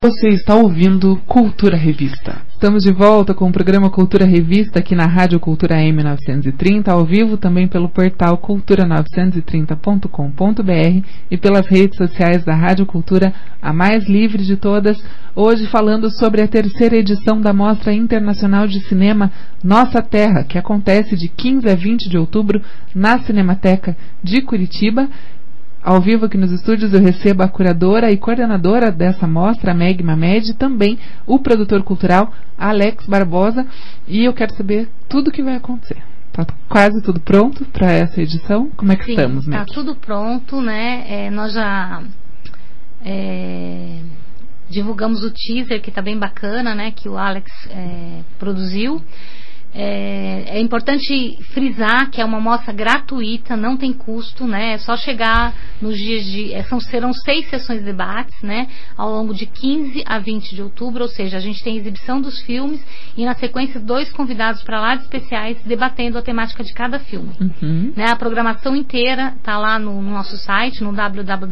Você está ouvindo Cultura Revista. Estamos de volta com o programa Cultura Revista aqui na Rádio Cultura M930, ao vivo também pelo portal cultura930.com.br e pelas redes sociais da Rádio Cultura, a mais livre de todas. Hoje falando sobre a terceira edição da Mostra Internacional de Cinema Nossa Terra, que acontece de 15 a 20 de outubro na Cinemateca de Curitiba. Ao vivo aqui nos estúdios eu recebo a curadora e coordenadora dessa mostra, a Meg Mamed, e também o produtor cultural, Alex Barbosa, e eu quero saber tudo o que vai acontecer. Tá quase tudo pronto para essa edição? Como é que estamos, Meg? Tá tudo pronto, né? Nós já divulgamos o teaser, que está bem bacana, né? Que o Alex produziu. É importante frisar que é uma mostra gratuita, não tem custo, né? É só chegar nos dias serão 6 sessões de debates, né? Ao longo de 15 a 20 de outubro, ou seja, a gente tem exibição dos filmes e na sequência 2 convidados para lá de especiais debatendo a temática de cada filme. Né? A programação inteira está lá no nosso site, no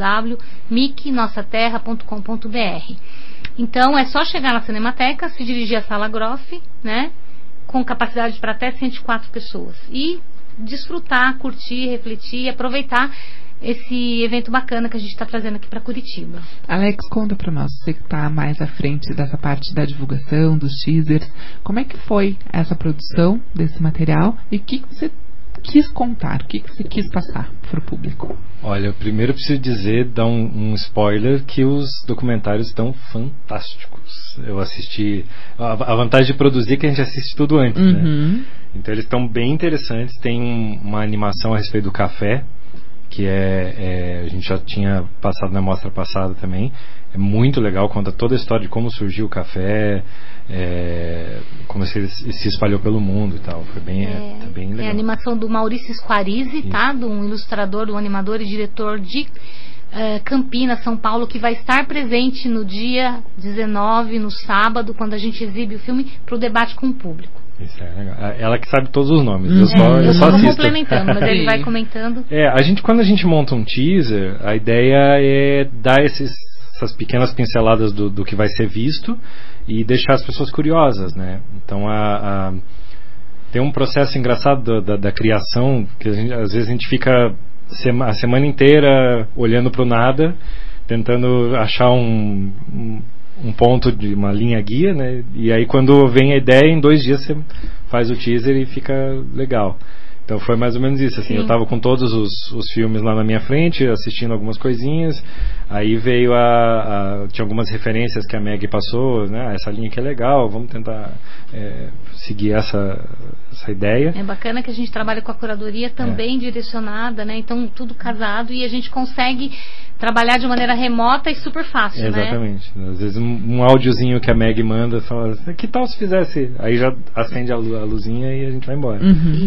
www.micnossaterra.com.br. Então é só chegar na Cinemateca, se dirigir à Sala Groff, né? Com capacidade para até 104 pessoas. E desfrutar, curtir, refletir e aproveitar esse evento bacana que a gente está trazendo aqui para Curitiba. Alex, conta para nós, você que está mais à frente dessa parte da divulgação, dos teasers, como é que foi essa produção desse material e o que você quis contar, o que você quis passar para o público? Olha, primeiro eu preciso dar um spoiler, que os documentários estão fantásticos. Eu assisti, a vantagem de produzir é que a gente assiste tudo antes, né? Então eles estão bem interessantes. Tem uma animação a respeito do café, que a gente já tinha passado na mostra passada também. É muito legal, conta toda a história de como surgiu o café, como se espalhou pelo mundo e tal. Foi bem legal. É a animação do Maurício Squarizi, tá? Um ilustrador, um animador e diretor de Campinas, São Paulo, que vai estar presente no dia 19, no sábado, quando a gente exibe o filme, para o debate com o público. Isso é legal. Ela que sabe todos os nomes. Eu só assisto. Complementando, mas ele vai comentando. Quando a gente monta um teaser, a ideia é dar essas pequenas pinceladas do que vai ser visto e deixar as pessoas curiosas, né? Então tem um processo engraçado da criação, que às vezes a gente fica a semana inteira olhando para o nada, tentando achar um ponto de uma linha guia, né? E aí quando vem a ideia, em 2 dias você faz o teaser e fica legal. Então foi mais ou menos isso, assim. Sim. Eu estava com todos os filmes lá na minha frente, assistindo algumas coisinhas. Aí veio tinha algumas referências que a Meg passou, né? Essa linha aqui é legal, vamos tentar seguir essa ideia. É bacana que a gente trabalha com a curadoria também direcionada, né? Então tudo casado e a gente consegue trabalhar de maneira remota e super fácil, exatamente, né? Às vezes um áudiozinho que a Meg manda, fala, que tal se fizesse? Aí já acende a luzinha e a gente vai embora.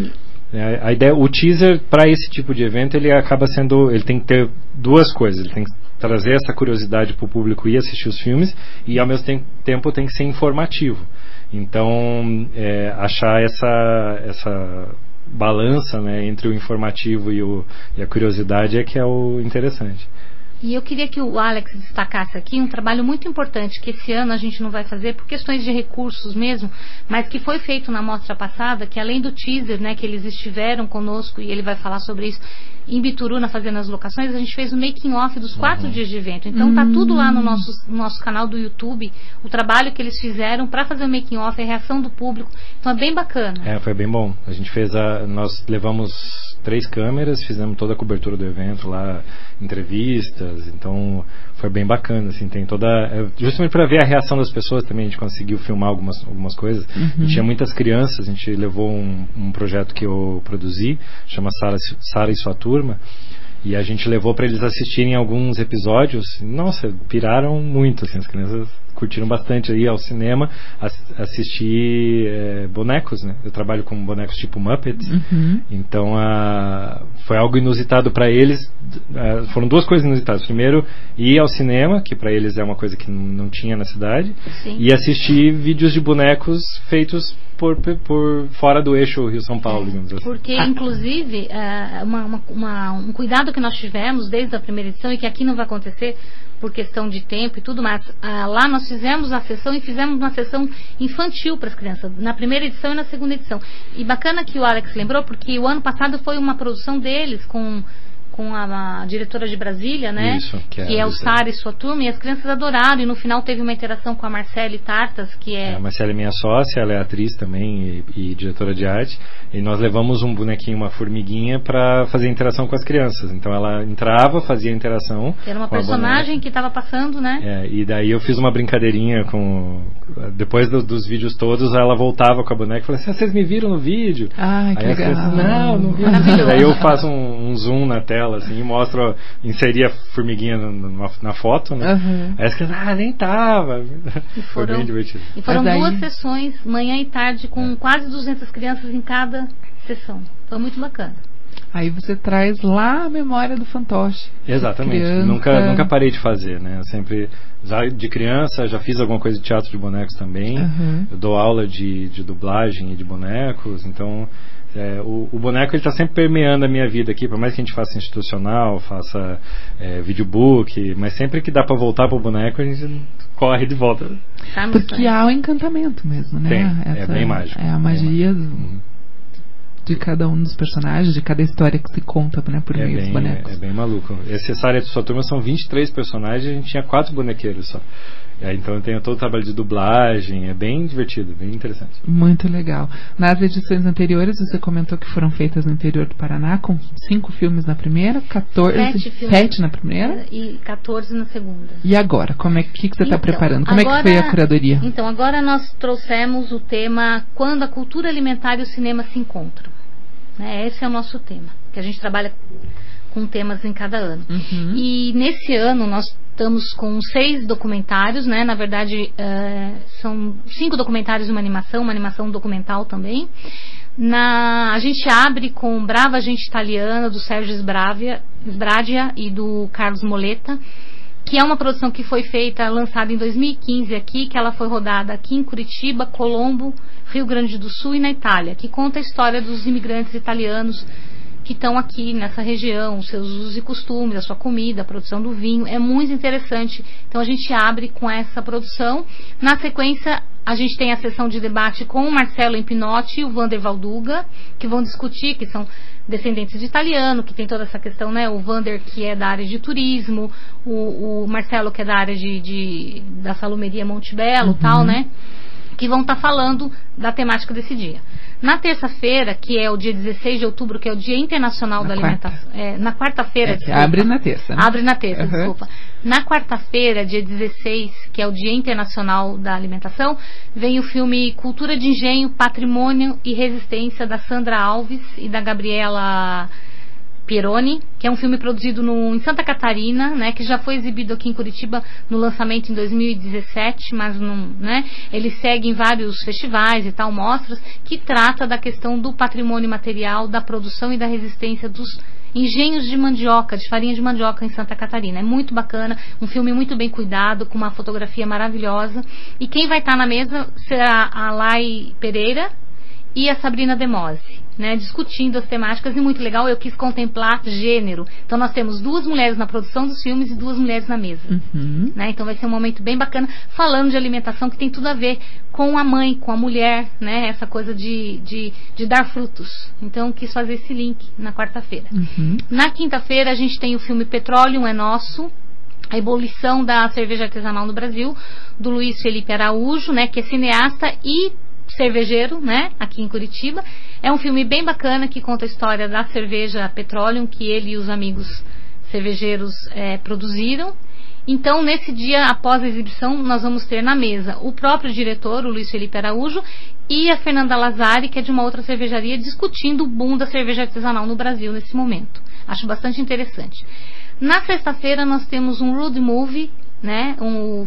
A ideia, o teaser para esse tipo de evento, ele tem que ter 2 coisas. Ele tem que trazer essa curiosidade para o público ir assistir os filmes e ao mesmo tempo tem que ser informativo. Então achar essa balança, né, entre o informativo e a curiosidade é que é o interessante. E eu queria que o Alex destacasse aqui um trabalho muito importante que esse ano a gente não vai fazer por questões de recursos mesmo, mas que foi feito na mostra passada, que além do teaser, né, que eles estiveram conosco e ele vai falar sobre isso em Bituruna fazendo as locações, a gente fez o making off dos 4 dias de evento. Então tá tudo lá no nosso canal do YouTube, o trabalho que eles fizeram para fazer o making off, a reação do público. Então é bem bacana. Foi bem bom. A gente nós levamos 3 câmeras, fizemos toda a cobertura do evento lá, entrevistas, então foi bem bacana, assim, tem justamente para ver a reação das pessoas também, a gente conseguiu filmar algumas coisas. E tinha muitas crianças, a gente levou um projeto que eu produzi, chama Sara e Sua Turma, e a gente levou para eles assistirem alguns episódios. Nossa, piraram muito, assim, as crianças curtiram bastante ir ao cinema assistir bonecos, né? Eu trabalho com bonecos tipo Muppets, então foi algo inusitado para eles. Foram 2 coisas inusitadas. Primeiro, ir ao cinema, que para eles é uma coisa que não tinha na cidade. Sim. E assistir vídeos de bonecos feitos por fora do eixo Rio-São Paulo, digamos assim. Porque, inclusive, um cuidado que nós tivemos desde a primeira edição e que aqui não vai acontecer, por questão de tempo e tudo, mas lá nós fizemos a sessão e fizemos uma sessão infantil para as crianças, na primeira edição e na segunda edição. E bacana que o Alex lembrou, porque o ano passado foi uma produção deles com a diretora de Brasília, né? Isso, que é o Sara e sua turma, e as crianças adoraram, e no final teve uma interação com a Marcele Tartas, que é... A Marcele é minha sócia, ela é atriz também e diretora de arte, e nós levamos um bonequinho, uma formiguinha, para fazer interação com as crianças. Então ela entrava, fazia interação. Era uma personagem que estava passando, né? E daí eu fiz uma brincadeirinha depois dos vídeos todos, ela voltava com a boneca e falou assim: vocês me viram no vídeo? Ah, que aí legal. Crianças, não vi. Daí eu faço um zoom na tela assim, e mostro, inseri a formiguinha na foto, né? Uhum. Aí as crianças, nem tava. Foi bem divertido. E foram 2 sessões, manhã e tarde, com quase 200 crianças em cada sessão. Foi muito bacana. Aí você traz lá a memória do fantoche. Exatamente. Nunca parei de fazer, né? Eu sempre, de criança, já fiz alguma coisa de teatro de bonecos também. Uhum. Eu dou aula de dublagem e de bonecos, então o boneco está sempre permeando a minha vida aqui, por mais que a gente faça institucional, faça videobook, mas sempre que dá para voltar pro boneco, a gente corre de volta. Porque há o encantamento mesmo, né? É bem mágico. É a magia de cada um dos personagens, de cada história que se conta, né, por meio dos bonecos. É bem maluco. Esse Sara e sua turma são 23 personagens, a gente tinha 4 bonequeiros só. Então eu tenho todo o trabalho de dublagem, é bem divertido, bem interessante. Muito legal. Nas edições anteriores você comentou que foram feitas no interior do Paraná, com 5 filmes na primeira, 7 na primeira e 14 na segunda. E agora, que você está preparando? Como é que foi a curadoria? Então, agora nós trouxemos o tema Quando a Cultura Alimentar e o Cinema se Encontram. Esse é o nosso tema, que a gente trabalha com temas em cada ano. Uhum. E nesse ano nós estamos com 6 documentários, né? Na verdade, são 5 documentários e uma animação documental também. A gente abre com Brava Gente Italiana, do Sérgio Sbradia e do Carlos Moleta, que é uma produção que foi lançada em 2015 aqui, que ela foi rodada aqui em Curitiba, Colombo, Rio Grande do Sul e na Itália, que conta a história dos imigrantes italianos que estão aqui nessa região, os seus usos e costumes, a sua comida, a produção do vinho. É muito interessante. Então a gente abre com essa produção. Na sequência, a gente tem a sessão de debate com o Marcelo Empinotti e o Vander Valduga, que vão discutir, que são descendentes de italiano, que tem toda essa questão, né? O Vander, que é da área de turismo, o Marcelo, que é da área da Salumeria Montebello, tal, né? Que vão estar falando da temática desse dia. Na terça-feira, que é o dia 16 de outubro, que é o Dia Internacional da Alimentação. Na quarta-feira, abre na terça. Né? Abre na terça, desculpa. Na quarta-feira, dia 16, que é o Dia Internacional da Alimentação, vem o filme Cultura de Engenho, Patrimônio e Resistência, da Sandra Alves e da Gabriela Pieroni, que é um filme produzido em Santa Catarina, né, que já foi exibido aqui em Curitiba no lançamento em 2017, mas não, né, ele segue em vários festivais e tal, mostras, que trata da questão do patrimônio material, da produção e da resistência dos engenhos de mandioca, de farinha de mandioca em Santa Catarina. É muito bacana, um filme muito bem cuidado, com uma fotografia maravilhosa. E quem vai estar na mesa será a Lai Pereira e a Sabrina Demose, né, discutindo as temáticas. E muito legal, eu quis contemplar gênero. Então nós temos 2 mulheres na produção dos filmes e 2 mulheres na mesa. Né, então vai ser um momento bem bacana, falando de alimentação, que tem tudo a ver com a mãe, com a mulher, né, essa coisa de dar frutos. Então quis fazer esse link na quarta-feira. Na quinta-feira a gente tem o filme Petróleo é Nosso, a ebulição da cerveja artesanal no Brasil, do Luiz Felipe Araújo, né, que é cineasta e cervejeiro, né, aqui em Curitiba. É um filme bem bacana, que conta a história da cerveja Petroleum, que ele e os amigos cervejeiros produziram. Então, nesse dia, após a exibição, nós vamos ter na mesa o próprio diretor, o Luiz Felipe Araújo, e a Fernanda Lazari, que é de uma outra cervejaria, discutindo o boom da cerveja artesanal no Brasil nesse momento. Acho bastante interessante. Na sexta-feira, nós temos um road movie, né, um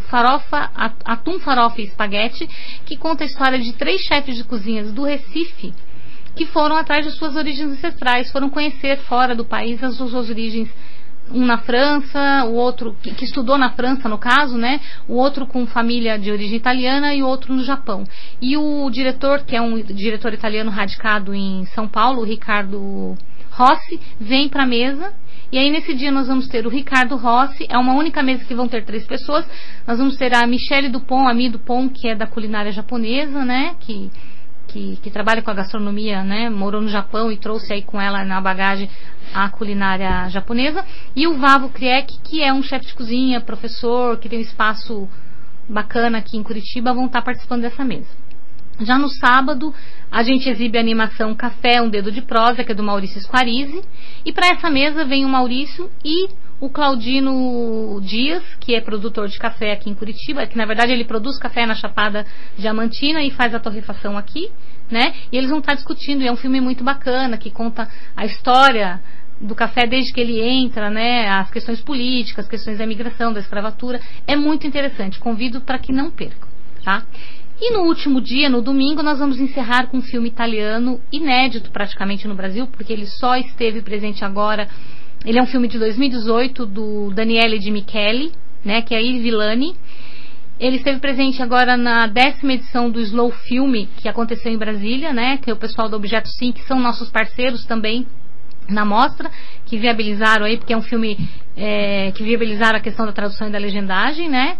atum, farofa e espaguete, que conta a história de 3 chefes de cozinhas do Recife que foram atrás de suas origens ancestrais, foram conhecer fora do país as suas origens. Um na França, o outro que estudou na França, no caso, né, o outro com família de origem italiana e o outro no Japão. E o diretor, que é um diretor italiano radicado em São Paulo, Rossi vem para a mesa. E aí nesse dia nós vamos ter o Ricardo Rossi, é uma única mesa que vão ter 3 pessoas. Nós vamos ter a Michelle Dupont, a Mi Dupont, que é da culinária japonesa, né, que trabalha com a gastronomia, né, morou no Japão e trouxe aí com ela na bagagem a culinária japonesa. E o Vavo Kriek, que é um chefe de cozinha, professor, que tem um espaço bacana aqui em Curitiba, vão estar participando dessa mesa. Já no sábado, a gente exibe a animação Café, um Dedo de Prosa, que é do Maurício Squarisi. E para essa mesa vem o Maurício e o Claudino Dias, que é produtor de café aqui em Curitiba, que na verdade ele produz café na Chapada Diamantina e faz a torrefação aqui, né? E eles vão estar discutindo, e é um filme muito bacana, que conta a história do café desde que ele entra, né? As questões políticas, as questões da imigração, da escravatura. É muito interessante, convido para que não percam, tá? E no último dia, no domingo, nós vamos encerrar com um filme italiano inédito praticamente no Brasil, porque ele só esteve presente agora. Ele é um filme de 2018 do Daniele Di Michele, né, que é Il Villani. Ele esteve presente agora na 10ª edição do Slow Film, que aconteceu em Brasília, né, que é o pessoal do Objeto Sim, que são nossos parceiros também na mostra, que viabilizaram aí, porque é um filme que viabilizaram a questão da tradução e da legendagem, né.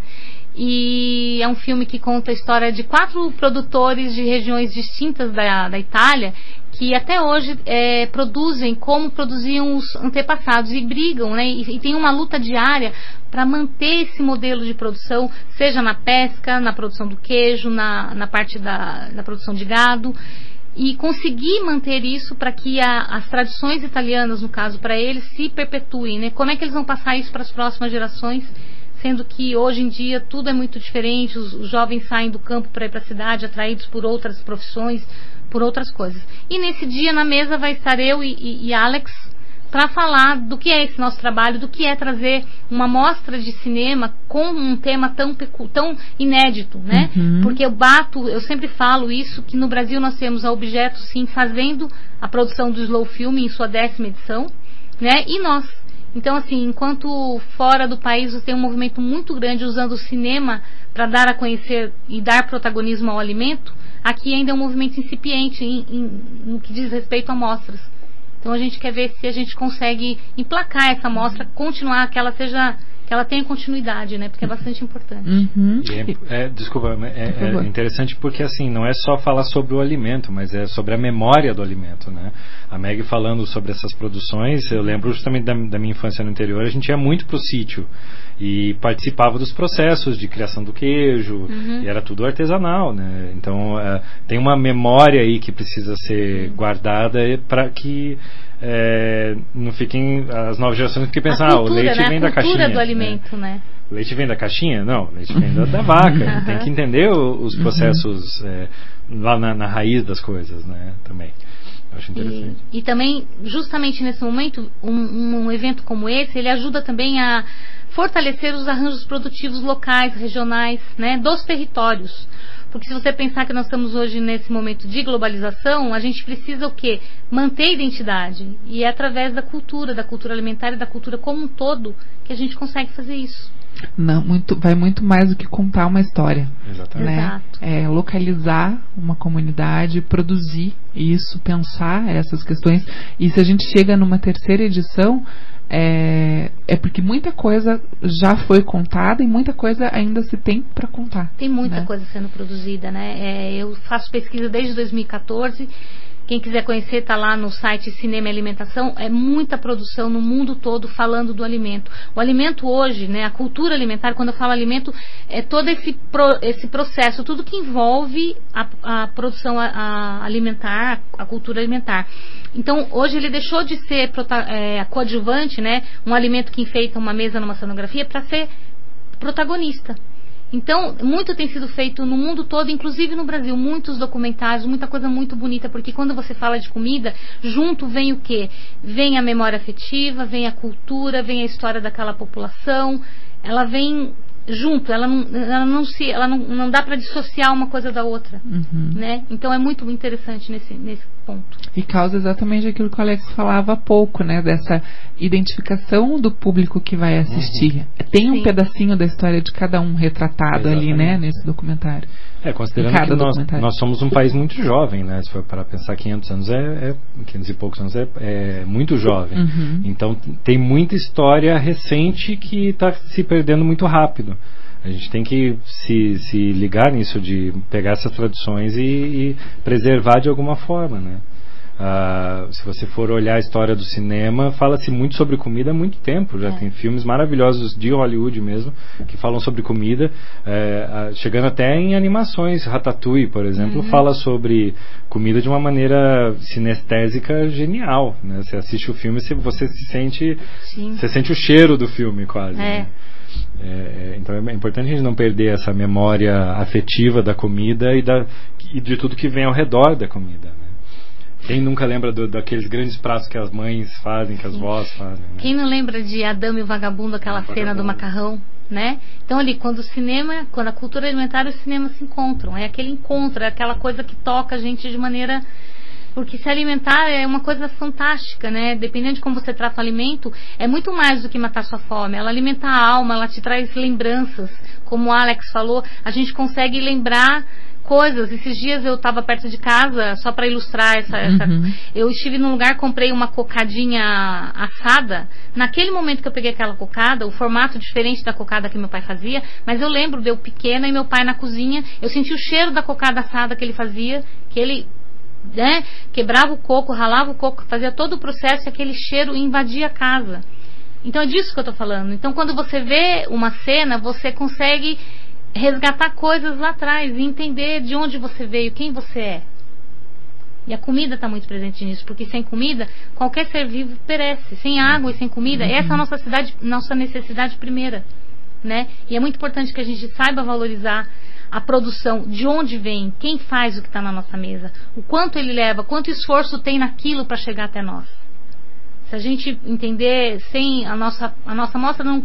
E é um filme que conta a história de 4 produtores de regiões distintas da Itália, que até hoje produzem como produziam os antepassados e brigam, né? E tem uma luta diária para manter esse modelo de produção, seja na pesca, na produção do queijo, na parte da produção de gado, e conseguir manter isso para que as tradições italianas, no caso para eles, se perpetuem, né? Como é que eles vão passar isso para as próximas gerações? Sendo que hoje em dia tudo é muito diferente, os jovens saem do campo para ir para a cidade, atraídos por outras profissões, por outras coisas. E nesse dia na mesa vai estar eu e Alex para falar do que é esse nosso trabalho, do que é trazer uma mostra de cinema com um tema tão inédito, né? Uhum. Porque eu sempre falo isso, que no Brasil nós temos a Objeto Sim fazendo a produção do Slow Film em sua 10ª edição, né? E nós. Então, assim, enquanto fora do país você tem um movimento muito grande usando o cinema para dar a conhecer e dar protagonismo ao alimento, aqui ainda é um movimento incipiente no que diz respeito a mostras. Então a gente quer ver se a gente consegue emplacar essa mostra, continuar, que ela tenha continuidade, né? Porque é bastante importante. Uhum. Desculpa, é interessante porque assim, não é só falar sobre o alimento, mas é sobre a memória do alimento, né? A Meg falando sobre essas produções, eu lembro justamente da minha infância no interior, a gente ia muito pro sítio e participava dos processos de criação do queijo, e era tudo artesanal, né? Então tem uma memória aí que precisa ser guardada para que não fiquem as novas gerações que pensam, o leite vem da caixinha. A cultura do alimento, né? O leite vem da caixinha? Não, o leite vem da vaca. Tem que entender os processos lá na raiz das coisas, né? Também. Eu acho interessante. E também, justamente nesse momento, um evento como esse, ele ajuda também a fortalecer os arranjos produtivos locais, regionais, né? Dos territórios. Porque se você pensar que nós estamos hoje nesse momento de globalização, a gente precisa o quê? Manter a identidade. E é através da cultura alimentar e da cultura como um todo que a gente consegue fazer isso. Não, vai muito mais do que contar uma história. Exatamente. Né? Exato. É localizar uma comunidade, produzir isso, pensar essas questões. E se a gente chega numa 3ª edição, é porque muita coisa já foi contada e muita coisa ainda se tem para contar. Tem muita né? coisa sendo produzida, né? Eu faço pesquisa desde 2014. Quem quiser conhecer, está lá no site Cinema e Alimentação. É muita produção no mundo todo falando do alimento. O alimento hoje, né, a cultura alimentar, quando eu falo alimento, é todo esse processo, tudo que envolve a produção alimentar, a cultura alimentar. Então, hoje ele deixou de ser coadjuvante, né, um alimento que enfeita uma mesa numa cenografia, para ser protagonista. Então, muito tem sido feito no mundo todo, inclusive no Brasil, muitos documentários, muita coisa muito bonita, porque quando você fala de comida, junto vem o quê? Vem a memória afetiva, vem a cultura, vem a história daquela população, ela vem junto, ela não dá para dissociar uma coisa da outra, né? Então é muito interessante ponto. E causa exatamente aquilo que o Alex falava há pouco, né? Dessa identificação do público que vai assistir. Tem um pedacinho da história de cada um retratado ali, né? Nesse documentário. Considerando que nós somos um país muito jovem, né? Se for para pensar, 500 anos 500 e poucos anos é muito jovem. Então tem muita história recente que está se perdendo muito rápido. A gente tem que se ligar nisso, de pegar essas tradições e preservar de alguma forma, né? Se você for olhar a história do cinema, fala-se muito sobre comida há muito tempo. Já tem filmes maravilhosos de Hollywood mesmo que falam sobre comida, chegando até em animações. Ratatouille, por exemplo, fala sobre comida de uma maneira sinestésica genial, né? Você assiste o filme, você sente o cheiro do filme quase, né? Então é importante a gente não perder essa memória afetiva da comida e de tudo que vem ao redor da comida, né? Quem nunca lembra daqueles grandes pratos que as mães fazem, que as vós fazem, né? Quem não lembra de Adão e o Vagabundo, aquela cena do macarrão, né? Então ali, quando a cultura alimentar e o cinema se encontram, é aquele encontro, é aquela coisa que toca a gente de maneira... Porque se alimentar é uma coisa fantástica, né? Dependendo de como você trata o alimento, é muito mais do que matar sua fome. Ela alimenta a alma, ela te traz lembranças. Como o Alex falou, a gente consegue lembrar coisas. Esses dias eu estava perto de casa, só para ilustrar eu estive num lugar, comprei uma cocadinha assada. Naquele momento que eu peguei aquela cocada, o formato diferente da cocada que meu pai fazia, mas eu lembro de eu pequena e meu pai na cozinha, eu senti o cheiro da cocada assada que ele fazia, que ele... né? Quebrava o coco, ralava o coco, fazia todo o processo e aquele cheiro invadia a casa. Então é disso que eu estou falando. Então quando você vê uma cena, você consegue resgatar coisas lá atrás e entender de onde você veio, quem você é. E a comida está muito presente nisso, porque sem comida qualquer ser vivo perece. Sem água e sem comida, essa é a nossa necessidade primeira, né? E é muito importante que a gente saiba valorizar a produção, de onde vem, quem faz o que está na nossa mesa, o quanto ele leva, quanto esforço tem naquilo para chegar até nós. Se a gente entender, sem a nossa mostra não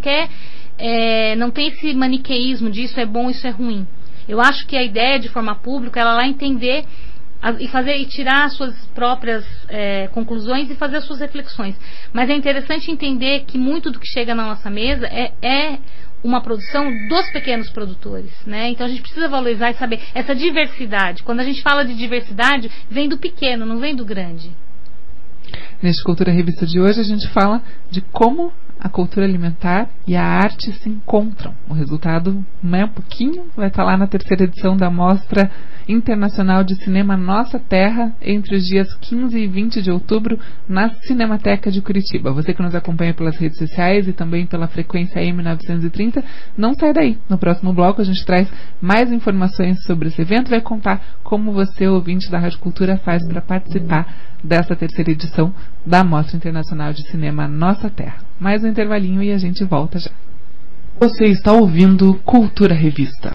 tem esse maniqueísmo de isso é bom, isso é ruim. Eu acho que a ideia de formar público é ela lá entender e tirar as suas próprias conclusões e fazer as suas reflexões. Mas é interessante entender que muito do que chega na nossa mesa é uma produção dos pequenos produtores, né? Então a gente precisa valorizar e saber essa diversidade. Quando a gente fala de diversidade, vem do pequeno, não vem do grande. Neste Cultura Revista de hoje a gente fala de como a cultura alimentar e a arte se encontram. O resultado, um pouquinho, vai estar lá na 3ª edição da Mostra Internacional de Cinema Nossa Terra, entre os dias 15 e 20 de outubro, na Cinemateca de Curitiba. Você que nos acompanha pelas redes sociais e também pela frequência M930, não sai daí. No próximo bloco a gente traz mais informações sobre esse evento, vai contar como você, ouvinte da Rádio Cultura, faz para participar dessa 3ª edição da Mostra Internacional de Cinema Nossa Terra. Mais um intervalinho e a gente volta já. Você está ouvindo Cultura Revista.